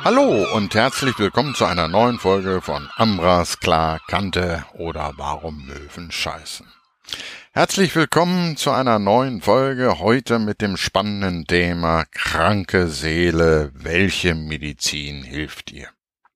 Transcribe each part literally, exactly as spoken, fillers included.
Hallo und herzlich willkommen zu einer neuen Folge von Ambras klar Kante oder Warum Möwen scheißen. Herzlich willkommen zu einer neuen Folge, heute mit dem spannenden Thema kranke Seele, welche Medizin hilft dir?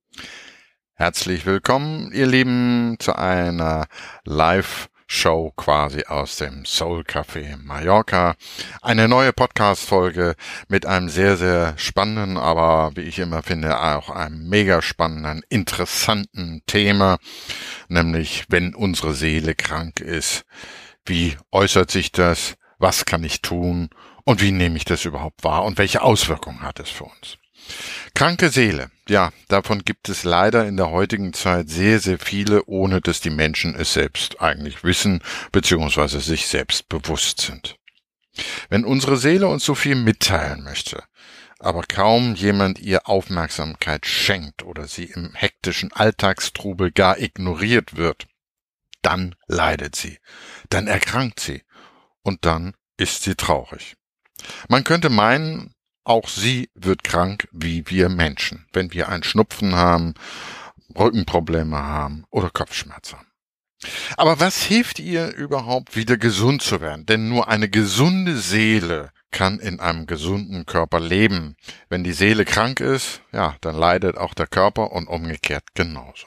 Herzlich willkommen, ihr Lieben, zu einer Live-Show quasi aus dem Soul Café Mallorca. Eine neue Podcast-Folge mit einem sehr, sehr spannenden, aber wie ich immer finde, auch einem mega spannenden, interessanten Thema, nämlich wenn unsere Seele krank ist. Wie äußert sich das? Was kann ich tun? Und wie nehme ich das überhaupt wahr? Und welche Auswirkungen hat es für uns? Kranke Seele, ja, davon gibt es leider in der heutigen Zeit sehr, sehr viele, ohne dass die Menschen es selbst eigentlich wissen, beziehungsweise sich selbst bewusst sind. Wenn unsere Seele uns so viel mitteilen möchte, aber kaum jemand ihr Aufmerksamkeit schenkt oder sie im hektischen Alltagstrubel gar ignoriert wird, dann leidet sie, dann erkrankt sie und dann ist sie traurig. Man könnte meinen, auch sie wird krank wie wir Menschen, wenn wir einen Schnupfen haben, Rückenprobleme haben oder Kopfschmerzen haben. Aber was hilft ihr überhaupt, wieder gesund zu werden? Denn nur eine gesunde Seele kann in einem gesunden Körper leben. Wenn die Seele krank ist, ja, dann leidet auch der Körper und umgekehrt genauso.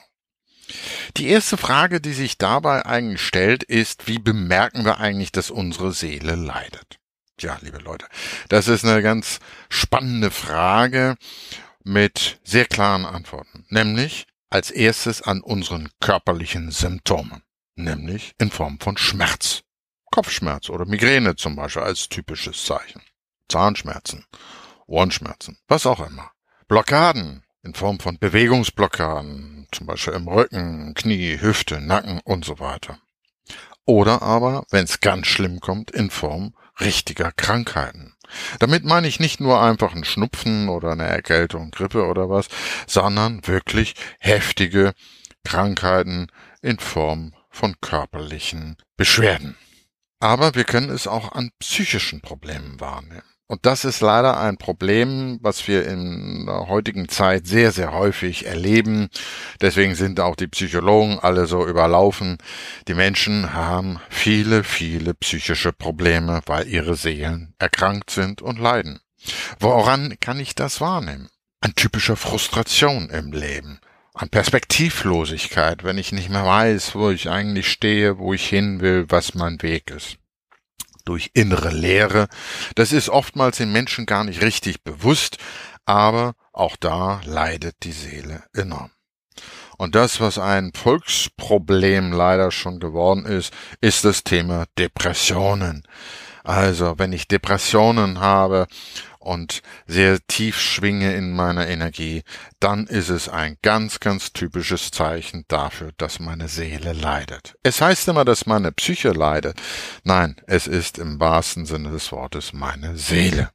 Die erste Frage, die sich dabei eigentlich stellt, ist, wie bemerken wir eigentlich, dass unsere Seele leidet? Ja, liebe Leute, das ist eine ganz spannende Frage mit sehr klaren Antworten. Nämlich als erstes an unseren körperlichen Symptomen. Nämlich in Form von Schmerz. Kopfschmerz oder Migräne zum Beispiel als typisches Zeichen. Zahnschmerzen, Ohrenschmerzen, was auch immer. Blockaden in Form von Bewegungsblockaden, zum Beispiel im Rücken, Knie, Hüfte, Nacken und so weiter. Oder aber, wenn es ganz schlimm kommt, in Form richtiger Krankheiten. Damit meine ich nicht nur einfach einen Schnupfen oder eine Erkältung, Grippe oder was, sondern wirklich heftige Krankheiten in Form von körperlichen Beschwerden. Aber wir können es auch an psychischen Problemen wahrnehmen. Und das ist leider ein Problem, was wir in der heutigen Zeit sehr, sehr häufig erleben. Deswegen sind auch die Psychologen alle so überlaufen. Die Menschen haben viele, viele psychische Probleme, weil ihre Seelen erkrankt sind und leiden. Woran kann ich das wahrnehmen? An typischer Frustration im Leben. An Perspektivlosigkeit, wenn ich nicht mehr weiß, wo ich eigentlich stehe, wo ich hin will, was mein Weg ist. Durch innere Leere. Das ist oftmals den Menschen gar nicht richtig bewusst, aber auch da leidet die Seele enorm. Und das, was ein Volksproblem leider schon geworden ist, ist das Thema Depressionen. Also, wenn ich Depressionen habe und sehr tief schwinge in meiner Energie, dann ist es ein ganz, ganz typisches Zeichen dafür, dass meine Seele leidet. Es heißt immer, dass meine Psyche leidet. Nein, es ist im wahrsten Sinne des Wortes meine Seele.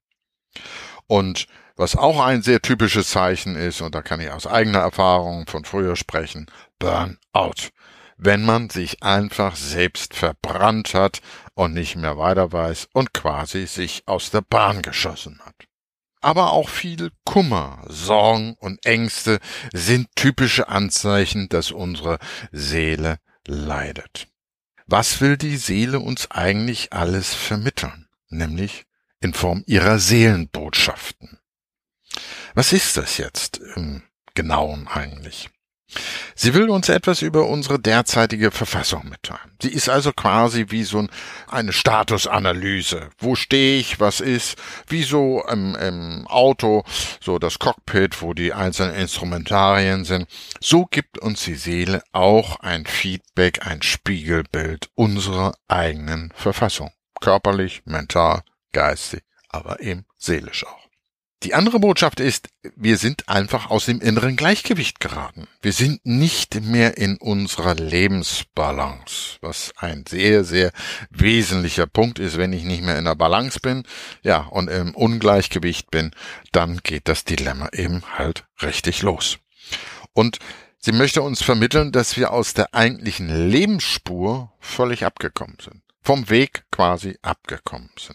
Und was auch ein sehr typisches Zeichen ist, und da kann ich aus eigener Erfahrung von früher sprechen, Burnout. Wenn man sich einfach selbst verbrannt hat und nicht mehr weiter weiß und quasi sich aus der Bahn geschossen hat. Aber auch viel Kummer, Sorgen und Ängste sind typische Anzeichen, dass unsere Seele leidet. Was will die Seele uns eigentlich alles vermitteln? Nämlich in Form ihrer Seelenbotschaften. Was ist das jetzt im Genauen eigentlich? Sie will uns etwas über unsere derzeitige Verfassung mitteilen. Sie ist also quasi wie so eine Statusanalyse. Wo stehe ich, was ist, wie so im, im Auto, so das Cockpit, wo die einzelnen Instrumentarien sind. So gibt uns die Seele auch ein Feedback, ein Spiegelbild unserer eigenen Verfassung. Körperlich, mental, geistig, aber eben seelisch auch. Die andere Botschaft ist, wir sind einfach aus dem inneren Gleichgewicht geraten. Wir sind nicht mehr in unserer Lebensbalance, was ein sehr, sehr wesentlicher Punkt ist. Wenn ich nicht mehr in der Balance bin, ja, und im Ungleichgewicht bin, dann geht das Dilemma eben halt richtig los. Und sie möchte uns vermitteln, dass wir aus der eigentlichen Lebensspur völlig abgekommen sind. Vom Weg quasi abgekommen sind.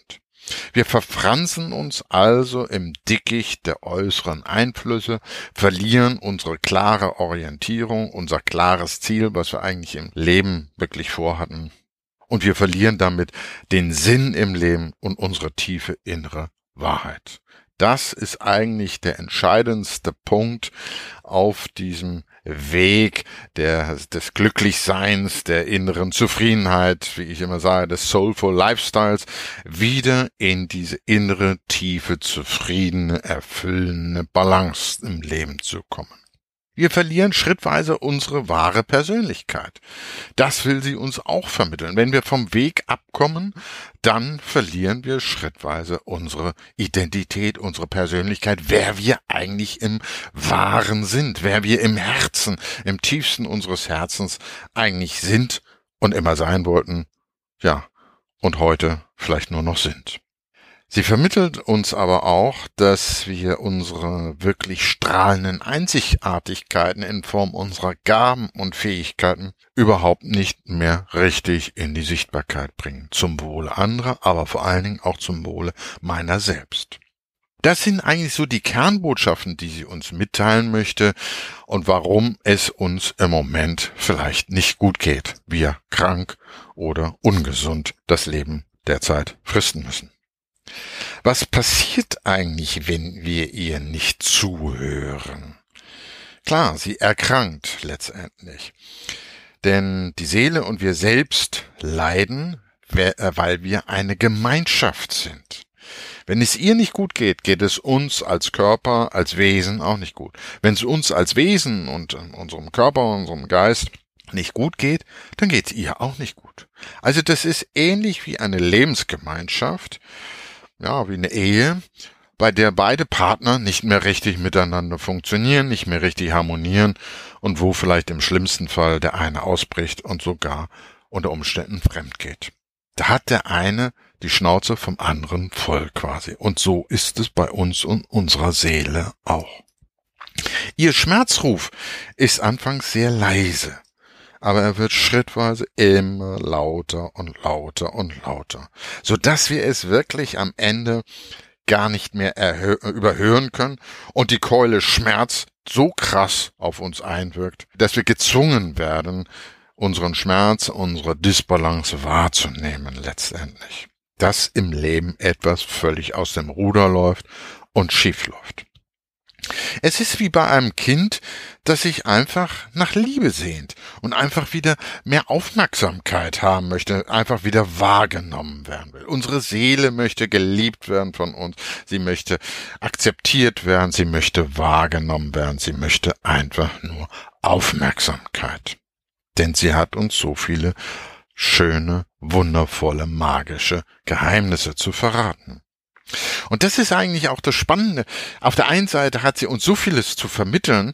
Wir verfransen uns also im Dickicht der äußeren Einflüsse, verlieren unsere klare Orientierung, unser klares Ziel, was wir eigentlich im Leben wirklich vorhatten. Und wir verlieren damit den Sinn im Leben und unsere tiefe innere Wahrheit. Das ist eigentlich der entscheidendste Punkt auf diesem Weg der, des Glücklichseins, der inneren Zufriedenheit, wie ich immer sage, des Soulful Lifestyles, wieder in diese innere, tiefe, zufriedene, erfüllende Balance im Leben zu kommen. Wir verlieren schrittweise unsere wahre Persönlichkeit. Das will sie uns auch vermitteln. Wenn wir vom Weg abkommen, dann verlieren wir schrittweise unsere Identität, unsere Persönlichkeit, wer wir eigentlich im Wahren sind, wer wir im Herzen, im tiefsten unseres Herzens eigentlich sind und immer sein wollten, ja, und heute vielleicht nur noch sind. Sie vermittelt uns aber auch, dass wir unsere wirklich strahlenden Einzigartigkeiten in Form unserer Gaben und Fähigkeiten überhaupt nicht mehr richtig in die Sichtbarkeit bringen. Zum Wohle anderer, aber vor allen Dingen auch zum Wohle meiner selbst. Das sind eigentlich so die Kernbotschaften, die sie uns mitteilen möchte und warum es uns im Moment vielleicht nicht gut geht, wir krank oder ungesund das Leben derzeit fristen müssen. Was passiert eigentlich, wenn wir ihr nicht zuhören? Klar, sie erkrankt letztendlich. Denn die Seele und wir selbst leiden, weil wir eine Gemeinschaft sind. Wenn es ihr nicht gut geht, geht es uns als Körper, als Wesen auch nicht gut. Wenn es uns als Wesen und unserem Körper, unserem Geist nicht gut geht, dann geht es ihr auch nicht gut. Also das ist ähnlich wie eine Lebensgemeinschaft, ja, wie eine Ehe, bei der beide Partner nicht mehr richtig miteinander funktionieren, nicht mehr richtig harmonieren und wo vielleicht im schlimmsten Fall der eine ausbricht und sogar unter Umständen fremd geht. Da hat der eine die Schnauze vom anderen voll quasi. Und so ist es bei uns und unserer Seele auch. Ihr Schmerzruf ist anfangs sehr leise, aber er wird schrittweise immer lauter und lauter und lauter, sodass wir es wirklich am Ende gar nicht mehr überhören können und die Keule Schmerz so krass auf uns einwirkt, dass wir gezwungen werden, unseren Schmerz, unsere Disbalance wahrzunehmen letztendlich. Dass im Leben etwas völlig aus dem Ruder läuft und schief läuft. Es ist wie bei einem Kind, das sich einfach nach Liebe sehnt und einfach wieder mehr Aufmerksamkeit haben möchte, einfach wieder wahrgenommen werden will. Unsere Seele möchte geliebt werden von uns, sie möchte akzeptiert werden, sie möchte wahrgenommen werden, sie möchte einfach nur Aufmerksamkeit. Denn sie hat uns so viele schöne, wundervolle, magische Geheimnisse zu verraten. Und das ist eigentlich auch das Spannende. Auf der einen Seite hat sie uns so vieles zu vermitteln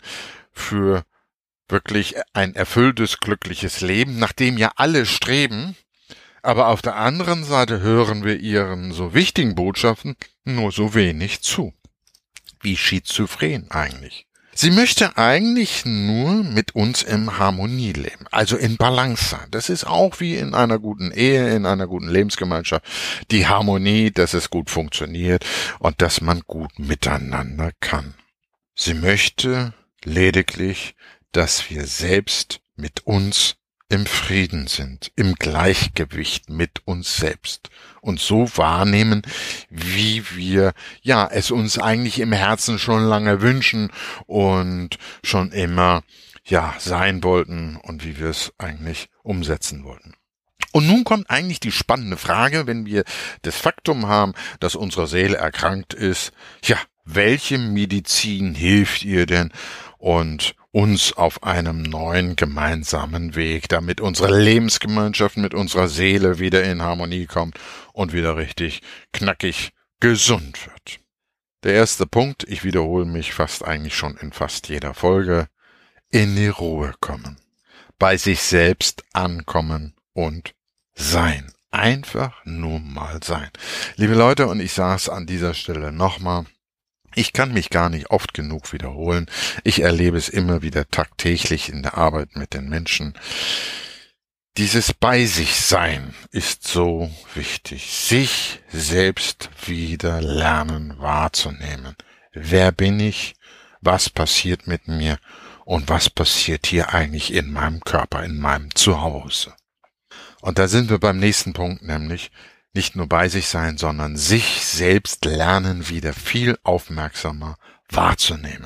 für wirklich ein erfülltes, glückliches Leben, nach dem ja alle streben. Aber auf der anderen Seite hören wir ihren so wichtigen Botschaften nur so wenig zu. Wie schizophren eigentlich. Sie möchte eigentlich nur mit uns in Harmonie leben, also in Balance sein. Das ist auch wie in einer guten Ehe, in einer guten Lebensgemeinschaft. Die Harmonie, dass es gut funktioniert und dass man gut miteinander kann. Sie möchte lediglich, dass wir selbst mit uns im Frieden sind, im Gleichgewicht mit uns selbst und so wahrnehmen, wie wir ja es uns eigentlich im Herzen schon lange wünschen und schon immer ja sein wollten und wie wir es eigentlich umsetzen wollten. Und nun kommt eigentlich die spannende Frage, wenn wir das Faktum haben, dass unsere Seele erkrankt ist, ja, welche Medizin hilft ihr denn und uns auf einem neuen gemeinsamen Weg, damit unsere Lebensgemeinschaft mit unserer Seele wieder in Harmonie kommt und wieder richtig knackig gesund wird. Der erste Punkt, ich wiederhole mich fast eigentlich schon in fast jeder Folge, in die Ruhe kommen, bei sich selbst ankommen und sein. Einfach nur mal sein. Liebe Leute, und ich sage es an dieser Stelle nochmal, ich kann mich gar nicht oft genug wiederholen. Ich erlebe es immer wieder tagtäglich in der Arbeit mit den Menschen. Dieses Bei sich Sein ist so wichtig. Sich selbst wieder lernen wahrzunehmen. Wer bin ich? Was passiert mit mir? Und was passiert hier eigentlich in meinem Körper, in meinem Zuhause? Und da sind wir beim nächsten Punkt, nämlich nicht nur bei sich sein, sondern sich selbst lernen, wieder viel aufmerksamer wahrzunehmen.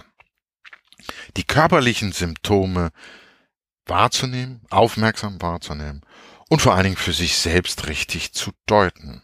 Die körperlichen Symptome wahrzunehmen, aufmerksam wahrzunehmen und vor allen Dingen für sich selbst richtig zu deuten.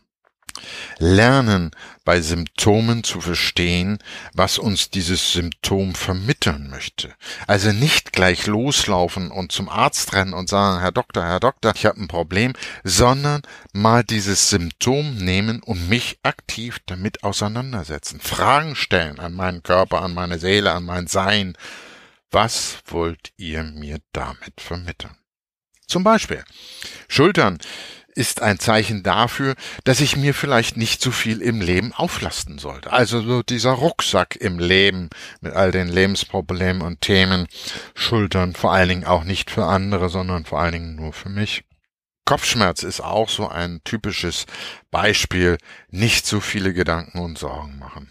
Lernen, bei Symptomen zu verstehen, was uns dieses Symptom vermitteln möchte. Also nicht gleich loslaufen und zum Arzt rennen und sagen, Herr Doktor, Herr Doktor, ich habe ein Problem, sondern mal dieses Symptom nehmen und mich aktiv damit auseinandersetzen. Fragen stellen an meinen Körper, an meine Seele, an mein Sein. Was wollt ihr mir damit vermitteln? Zum Beispiel, Schultern ist ein Zeichen dafür, dass ich mir vielleicht nicht so viel im Leben auflasten sollte. Also so dieser Rucksack im Leben mit all den Lebensproblemen und Themen. Schultern vor allen Dingen auch nicht für andere, sondern vor allen Dingen nur für mich. Kopfschmerz ist auch so ein typisches Beispiel. Nicht so viele Gedanken und Sorgen machen.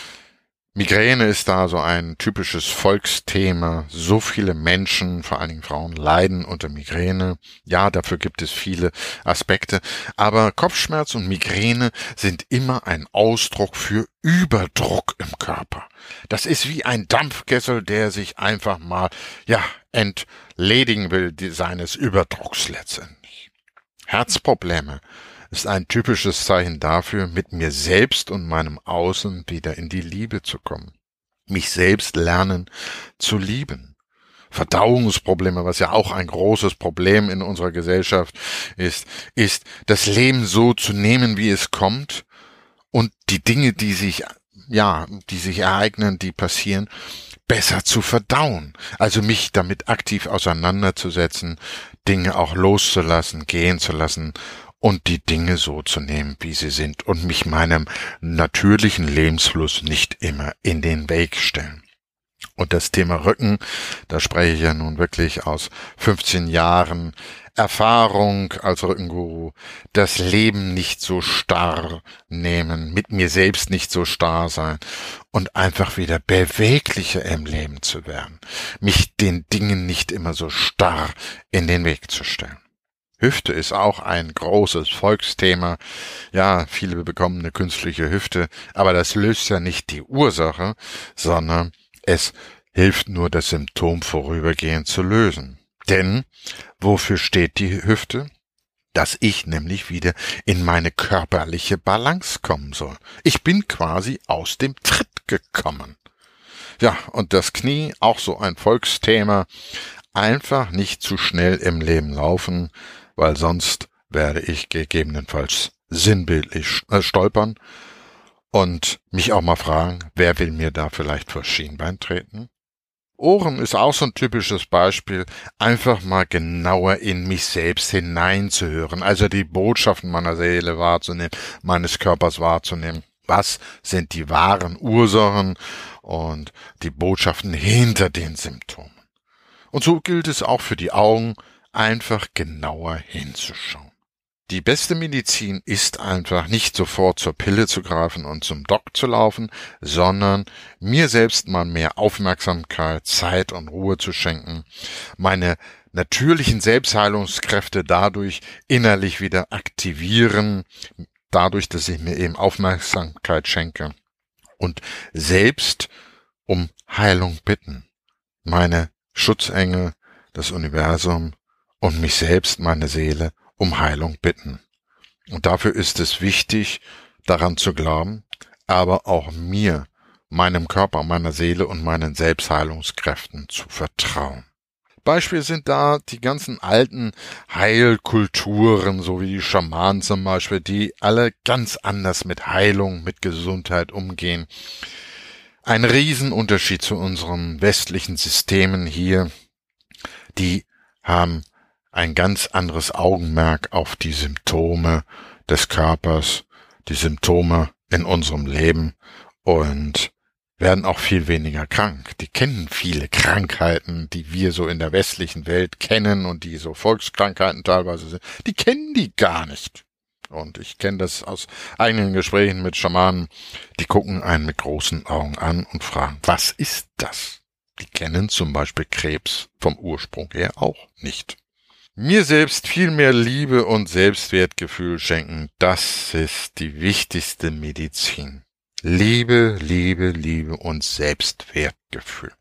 Migräne ist da so ein typisches Volksthema. So viele Menschen, vor allen Dingen Frauen, leiden unter Migräne. Ja, dafür gibt es viele Aspekte. Aber Kopfschmerz und Migräne sind immer ein Ausdruck für Überdruck im Körper. Das ist wie ein Dampfkessel, der sich einfach mal, ja, entledigen will seines Überdrucks letztendlich. Herzprobleme ist ein typisches Zeichen dafür, mit mir selbst und meinem Außen wieder in die Liebe zu kommen. Mich selbst lernen zu lieben. Verdauungsprobleme, was ja auch ein großes Problem in unserer Gesellschaft ist, ist, das Leben so zu nehmen, wie es kommt und die Dinge, die sich, ja, die sich ereignen, die passieren, besser zu verdauen. Also mich damit aktiv auseinanderzusetzen, Dinge auch loszulassen, gehen zu lassen, und die Dinge so zu nehmen, wie sie sind und mich meinem natürlichen Lebensfluss nicht immer in den Weg stellen. Und das Thema Rücken, da spreche ich ja nun wirklich aus fünfzehn Jahren Erfahrung als Rückenguru, das Leben nicht so starr nehmen, mit mir selbst nicht so starr sein und einfach wieder beweglicher im Leben zu werden, mich den Dingen nicht immer so starr in den Weg zu stellen. Hüfte ist auch ein großes Volksthema. Ja, viele bekommen eine künstliche Hüfte, aber das löst ja nicht die Ursache, sondern es hilft nur, das Symptom vorübergehend zu lösen. Denn wofür steht die Hüfte? Dass ich nämlich wieder in meine körperliche Balance kommen soll. Ich bin quasi aus dem Tritt gekommen. Ja, und das Knie, auch so ein Volksthema. Einfach nicht zu schnell im Leben laufen, weil sonst werde ich gegebenenfalls sinnbildlich stolpern und mich auch mal fragen, wer will mir da vielleicht vor Schienbein treten? Ohren ist auch so ein typisches Beispiel, einfach mal genauer in mich selbst hineinzuhören, also die Botschaften meiner Seele wahrzunehmen, meines Körpers wahrzunehmen. Was sind die wahren Ursachen und die Botschaften hinter den Symptomen? Und so gilt es auch für die Augen, einfach genauer hinzuschauen. Die beste Medizin ist einfach nicht sofort zur Pille zu greifen und zum Doc zu laufen, sondern mir selbst mal mehr Aufmerksamkeit, Zeit und Ruhe zu schenken, meine natürlichen Selbstheilungskräfte dadurch innerlich wieder aktivieren, dadurch, dass ich mir eben Aufmerksamkeit schenke und selbst um Heilung bitten. Meine Schutzengel, das Universum und mich selbst, meine Seele, um Heilung bitten. Und dafür ist es wichtig, daran zu glauben, aber auch mir, meinem Körper, meiner Seele und meinen Selbstheilungskräften zu vertrauen. Beispiele sind da die ganzen alten Heilkulturen, so wie die Schamanen zum Beispiel, die alle ganz anders mit Heilung, mit Gesundheit umgehen. Ein Riesenunterschied zu unseren westlichen Systemen hier, die haben ein ganz anderes Augenmerk auf die Symptome des Körpers, die Symptome in unserem Leben und werden auch viel weniger krank. Die kennen viele Krankheiten, die wir so in der westlichen Welt kennen und die so Volkskrankheiten teilweise sind. Die kennen die gar nicht. Und ich kenne das aus eigenen Gesprächen mit Schamanen. Die gucken einen mit großen Augen an und fragen, was ist das? Die kennen zum Beispiel Krebs vom Ursprung her auch nicht. Mir selbst viel mehr Liebe und Selbstwertgefühl schenken, das ist die wichtigste Medizin. Liebe, Liebe, Liebe und Selbstwertgefühl.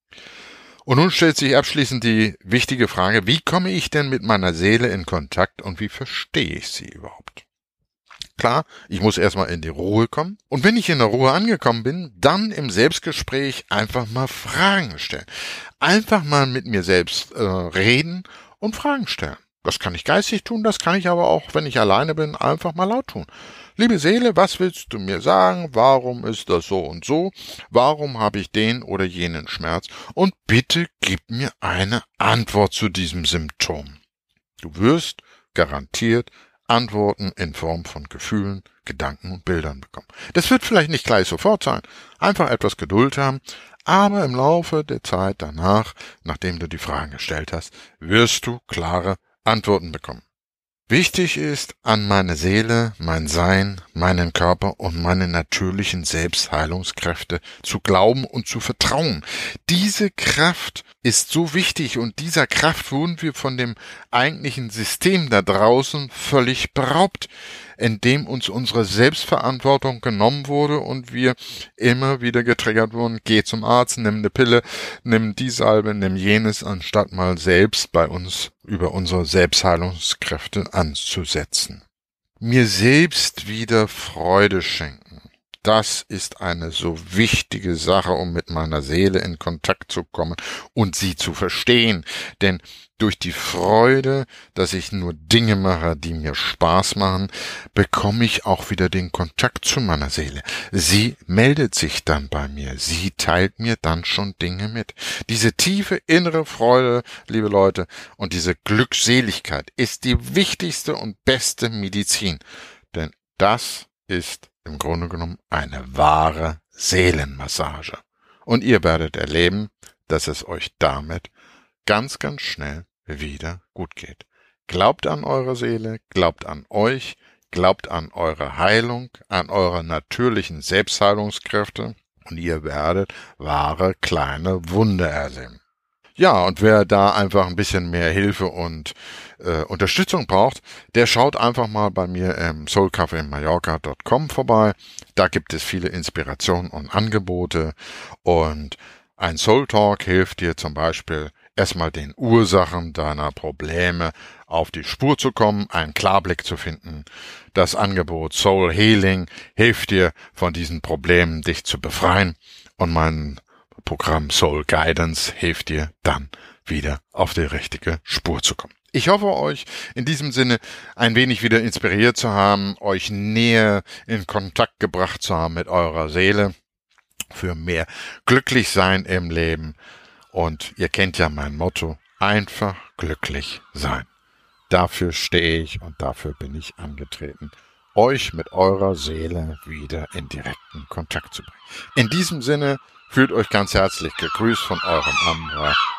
Und nun stellt sich abschließend die wichtige Frage, wie komme ich denn mit meiner Seele in Kontakt und wie verstehe ich sie überhaupt? Klar, ich muss erstmal in die Ruhe kommen. Und wenn ich in der Ruhe angekommen bin, dann im Selbstgespräch einfach mal Fragen stellen. Einfach mal mit mir selbst äh, reden und Fragen stellen. Das kann ich geistig tun, das kann ich aber auch, wenn ich alleine bin, einfach mal laut tun. Liebe Seele, was willst du mir sagen? Warum ist das so und so? Warum habe ich den oder jenen Schmerz? Und bitte gib mir eine Antwort zu diesem Symptom. Du wirst garantiert Antworten in Form von Gefühlen, Gedanken und Bildern bekommen. Das wird vielleicht nicht gleich sofort sein. Einfach etwas Geduld haben. Aber im Laufe der Zeit danach, nachdem du die Fragen gestellt hast, wirst du klare Antworten bekommen. Wichtig ist, an meine Seele, mein Sein, meinen Körper und meine natürlichen Selbstheilungskräfte zu glauben und zu vertrauen. Diese Kraft ist so wichtig und dieser Kraft wurden wir von dem eigentlichen System da draußen völlig beraubt, indem uns unsere Selbstverantwortung genommen wurde und wir immer wieder getriggert wurden, geh zum Arzt, nimm eine Pille, nimm die Salbe, nimm jenes, anstatt mal selbst bei uns über unsere Selbstheilungskräfte anzusetzen. Mir selbst wieder Freude schenken. Das ist eine so wichtige Sache, um mit meiner Seele in Kontakt zu kommen und sie zu verstehen. Denn durch die Freude, dass ich nur Dinge mache, die mir Spaß machen, bekomme ich auch wieder den Kontakt zu meiner Seele. Sie meldet sich dann bei mir. Sie teilt mir dann schon Dinge mit. Diese tiefe innere Freude, liebe Leute, und diese Glückseligkeit ist die wichtigste und beste Medizin. Denn das ist im Grunde genommen eine wahre Seelenmassage. Und ihr werdet erleben, dass es euch damit ganz, ganz schnell wieder gut geht. Glaubt an eure Seele, glaubt an euch, glaubt an eure Heilung, an eure natürlichen Selbstheilungskräfte und ihr werdet wahre kleine Wunder erleben. Ja, und wer da einfach ein bisschen mehr Hilfe und äh, Unterstützung braucht, der schaut einfach mal bei mir im soul cafe mallorca punkt com vorbei. Da gibt es viele Inspirationen und Angebote und ein Soul Talk hilft dir zum Beispiel erstmal den Ursachen deiner Probleme auf die Spur zu kommen, einen Klarblick zu finden. Das Angebot Soul Healing hilft dir, von diesen Problemen dich zu befreien und mein Programm Soul Guidance hilft dir dann wieder auf die richtige Spur zu kommen. Ich hoffe, euch in diesem Sinne ein wenig wieder inspiriert zu haben, euch näher in Kontakt gebracht zu haben mit eurer Seele für mehr Glücklichsein im Leben. Und ihr kennt ja mein Motto, einfach glücklich sein. Dafür stehe ich und dafür bin ich angetreten, euch mit eurer Seele wieder in direkten Kontakt zu bringen. In diesem Sinne fühlt euch ganz herzlich gegrüßt von eurem Amra